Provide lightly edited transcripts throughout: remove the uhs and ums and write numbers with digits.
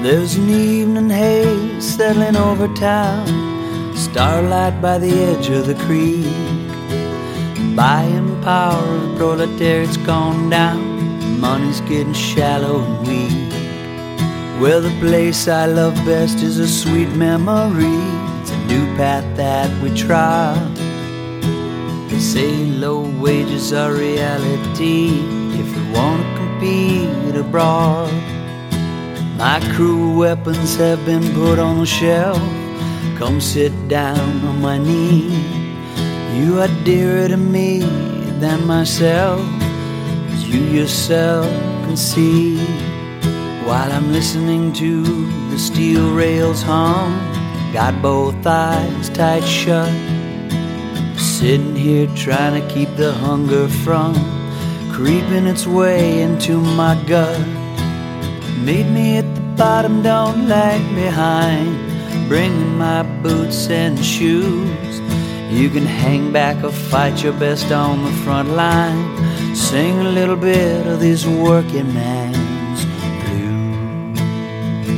There's an evening haze settling over town, starlight by the edge of the creek. Buying power of the proletariat's gone down, money's getting shallow and weak. Well, the place I love best is a sweet memory. It's a new path that we trod. They say low wages are reality if we want to compete abroad. My cruel weapons have been put on the shelf. Come sit down on my knee. You are dearer to me than myself, as you yourself can see. While I'm listening to the steel rails hum, got both eyes tight shut, sitting here trying to keep the hunger from creeping its way into my gut. Meet me at the bottom, don't lag behind, bringing my boots and shoes. You can hang back or fight your best on the front line. Sing a little bit of this working man's blues.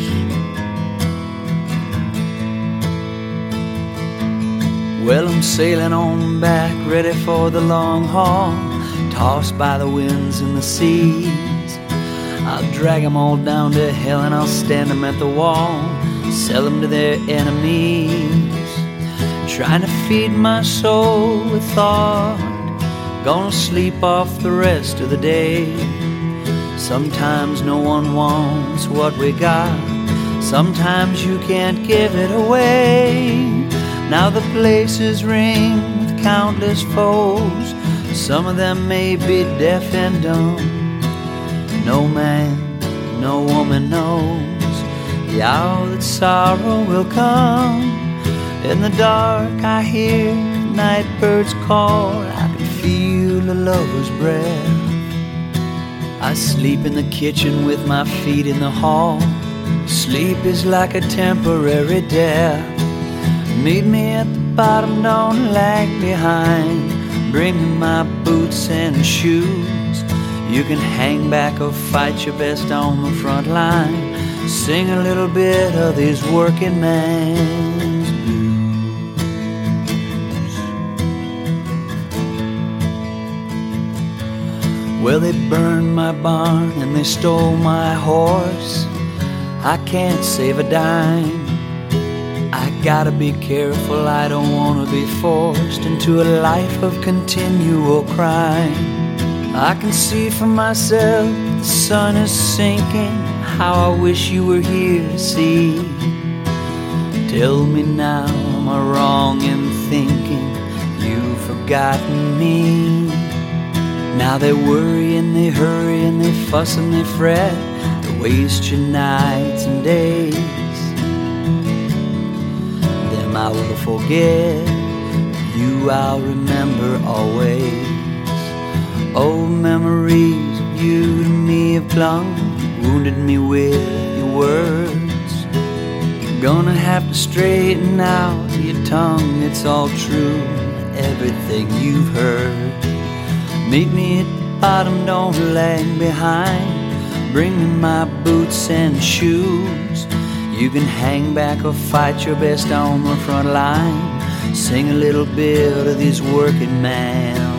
Well, I'm sailing on back, ready for the long haul, tossed by the winds and the seas. I'll drag them all down to hell and I'll stand them at the wall, sell them to their enemies. Trying to feed my soul with thought, gonna sleep off the rest of the day. Sometimes no one wants what we got, sometimes you can't give it away. Now the places ring with countless foes, some of them may be deaf and dumb. No man, no woman knows the hour that sorrow will come. In the dark I hear night birds call, I can feel a lover's breath. I sleep in the kitchen with my feet in the hall. Sleep is like a temporary death. Meet me at the bottom, don't lag behind, bringing my boots and shoes. You can hang back or fight your best on the front line. Sing a little bit of these working man's blues. Well, they burned my barn and they stole my horse. I can't save a dime. I gotta be careful, I don't wanna be forced into a life of continual crime. I can see for myself the sun is sinking, how I wish you were here to see. Tell me now, am I wrong in thinking you've forgotten me? Now they worry and they hurry and they fuss and they fret, they waste your nights and days. Them I will forget, you I'll remember always. Old memories of you to me have clung, wounded me with your words. Gonna have to straighten out your tongue, it's all true, everything you've heard. Meet me at the bottom, don't lag behind, bring me my boots and shoes. You can hang back or fight your best on the front line. Sing a little bit of these working man